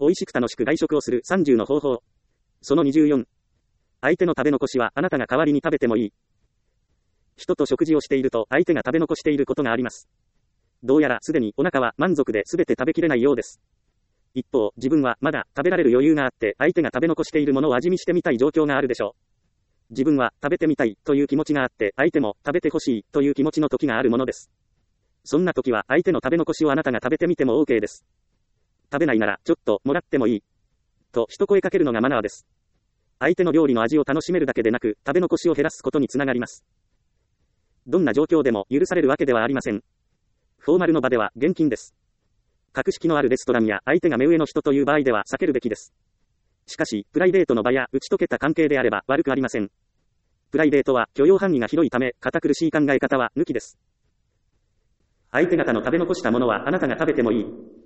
美味しく楽しく外食をする30の方法。その24。相手の食べ残しはあなたが代わりに食べてもいい。人と食事をしていると相手が食べ残していることがあります。どうやらすでにお腹は満足で全て食べきれないようです。一方、自分はまだ食べられる余裕があって相手が食べ残しているものを味見してみたい状況があるでしょう。自分は食べてみたいという気持ちがあって相手も食べてほしいという気持ちの時があるものです。そんな時は相手の食べ残しをあなたが食べてみても OK です。食べないならちょっともらってもいいと一声かけるのがマナーです。相手の料理の味を楽しめるだけでなく食べ残しを減らすことにつながります。どんな状況でも許されるわけではありません。フォーマルの場では厳禁です。格式のあるレストランや相手が目上の人という場合では避けるべきです。しかし、プライベートの場や打ち解けた関係であれば悪くありません。プライベートは許容範囲が広いため、堅苦しい考え方は抜きです。相手方の食べ残したものはあなたが食べてもいい。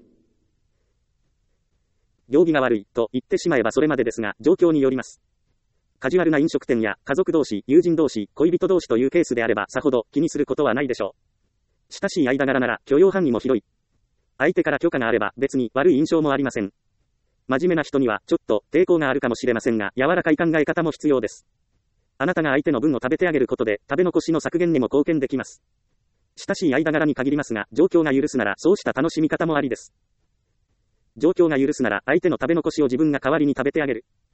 行儀が悪いと言ってしまえばそれまでですが、状況によります。カジュアルな飲食店や家族同士、友人同士、恋人同士というケースであればさほど気にすることはないでしょう。親しい間柄なら許容範囲も広い。相手から許可があれば別に悪い印象もありません。真面目な人にはちょっと抵抗があるかもしれませんが、柔らかい考え方も必要です。あなたが相手の分を食べてあげることで食べ残しの削減にも貢献できます。親しい間柄に限りますが、状況が許すならそうした楽しみ方もありです。状況が許すなら相手の食べ残しを自分が代わりに食べてあげる。